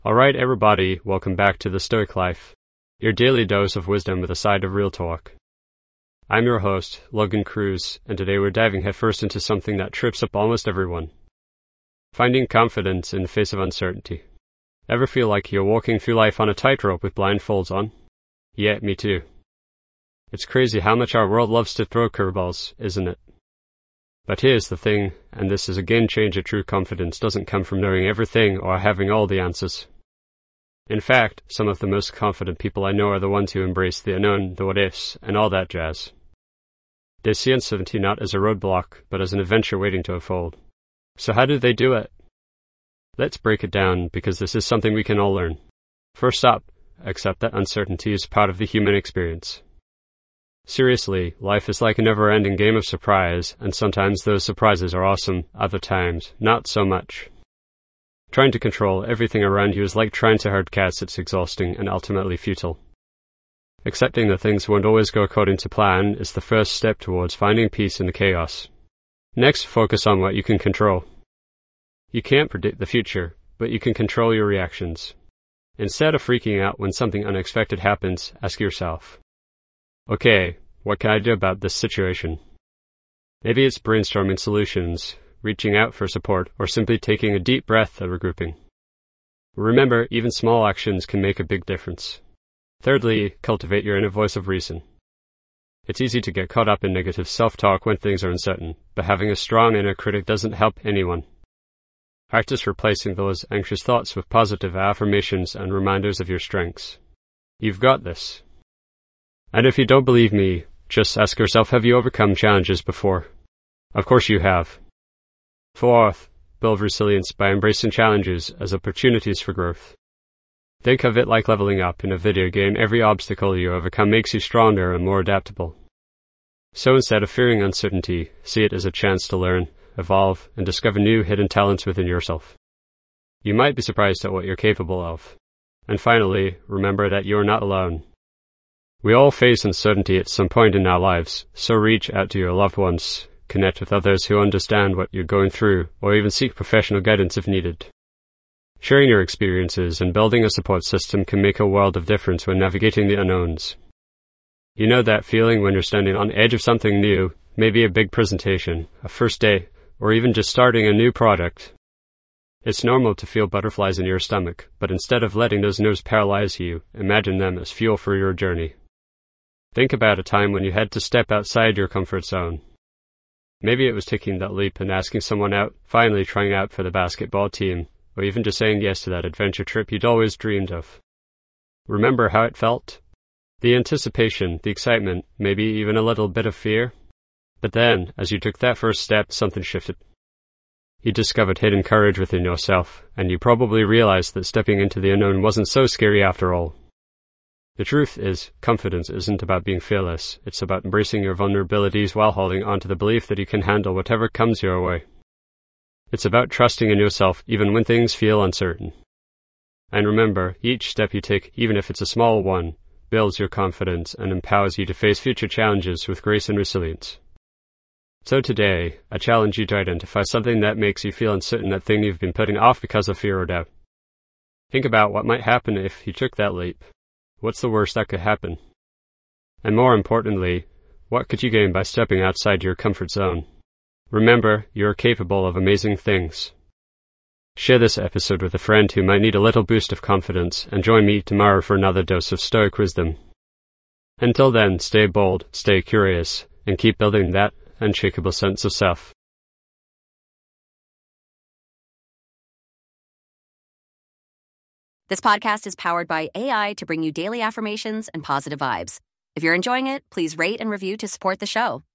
Alright everybody, welcome back to The Stoic Life, your daily dose of wisdom with a side of real talk. I'm your host, Logan Cruz, and today we're diving headfirst into something that trips up almost everyone. Finding confidence in the face of uncertainty. Ever feel like you're walking through life on a tightrope with blindfolds on? Yeah, me too. It's crazy how much our world loves to throw curveballs, isn't it? But here's the thing, and this is a game changer: true confidence doesn't come from knowing everything or having all the answers. In fact, some of the most confident people I know are the ones who embrace the unknown, the what-ifs, and all that jazz. They see uncertainty not as a roadblock, but as an adventure waiting to unfold. So how do they do it? Let's break it down, because this is something we can all learn. First up, accept that uncertainty is part of the human experience. Seriously, life is like a never-ending game of surprise, and sometimes those surprises are awesome, other times, not so much. Trying to control everything around you is like trying to herd cats. It's exhausting and ultimately futile. Accepting that things won't always go according to plan is the first step towards finding peace in the chaos. Next, focus on what you can control. You can't predict the future, but you can control your reactions. Instead of freaking out when something unexpected happens, ask yourself, okay, what can I do about this situation? Maybe it's brainstorming solutions, reaching out for support, or simply taking a deep breath and regrouping. Remember, even small actions can make a big difference. Thirdly, cultivate your inner voice of reason. It's easy to get caught up in negative self-talk when things are uncertain, but having a strong inner critic doesn't help anyone. Practice replacing those anxious thoughts with positive affirmations and reminders of your strengths. You've got this. And if you don't believe me, just ask yourself, have you overcome challenges before? Of course you have. Fourth, build resilience by embracing challenges as opportunities for growth. Think of it like leveling up in a video game. Every obstacle you overcome makes you stronger and more adaptable. So instead of fearing uncertainty, see it as a chance to learn, evolve, and discover new hidden talents within yourself. You might be surprised at what you're capable of. And finally, remember that you're not alone. We all face uncertainty at some point in our lives, so reach out to your loved ones, connect with others who understand what you're going through, or even seek professional guidance if needed. Sharing your experiences and building a support system can make a world of difference when navigating the unknowns. You know that feeling when you're standing on the edge of something new, maybe a big presentation, a first date, or even just starting a new product. It's normal to feel butterflies in your stomach, but instead of letting those nerves paralyze you, imagine them as fuel for your journey. Think about a time when you had to step outside your comfort zone. Maybe it was taking that leap and asking someone out, finally trying out for the basketball team, or even just saying yes to that adventure trip you'd always dreamed of. Remember how it felt? The anticipation, the excitement, maybe even a little bit of fear? But then, as you took that first step, something shifted. You discovered hidden courage within yourself, and you probably realized that stepping into the unknown wasn't so scary after all. The truth is, confidence isn't about being fearless. It's about embracing your vulnerabilities while holding on to the belief that you can handle whatever comes your way. It's about trusting in yourself even when things feel uncertain. And remember, each step you take, even if it's a small one, builds your confidence and empowers you to face future challenges with grace and resilience. So today, I challenge you to identify something that makes you feel uncertain, that thing you've been putting off because of fear or doubt. Think about what might happen if you took that leap. What's the worst that could happen? And more importantly, what could you gain by stepping outside your comfort zone? Remember, you're capable of amazing things. Share this episode with a friend who might need a little boost of confidence, and join me tomorrow for another dose of Stoic wisdom. Until then, stay bold, stay curious, and keep building that unshakable sense of self. This podcast is powered by AI to bring you daily affirmations and positive vibes. If you're enjoying it, please rate and review to support the show.